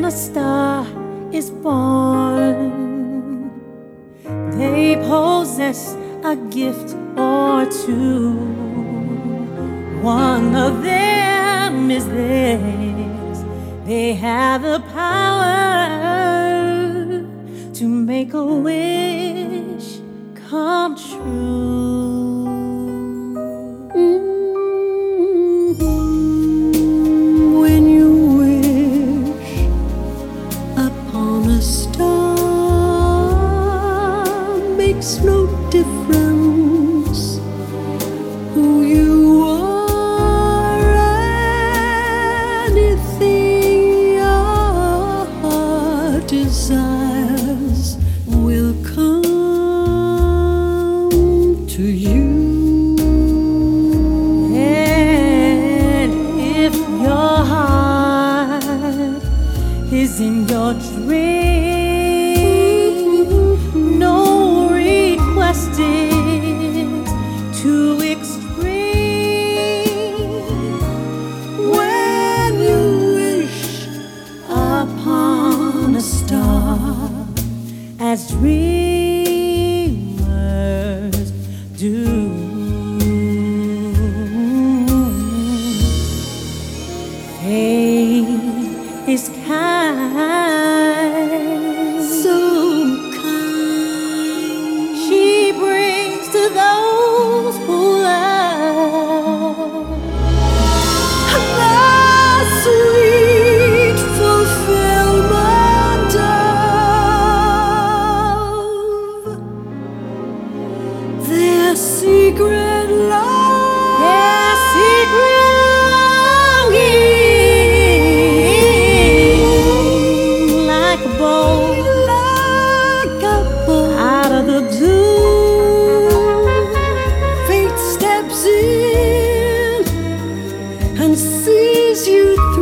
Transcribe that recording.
when a star is born, they possess a gift or two. One of them is this: they have the power to make a wish come true. When you wish upon a star, makes no difference who you are. Anything your heart desires will come to you. And if your heart is in your dream, no request is too extreme. When you wish upon a star, as dreamers do, fate is kind, so kind. She brings to those who love the sweet fulfillment of their secret love, their secret longing, like a bolt, out of the blue. Fate steps in and sees you through.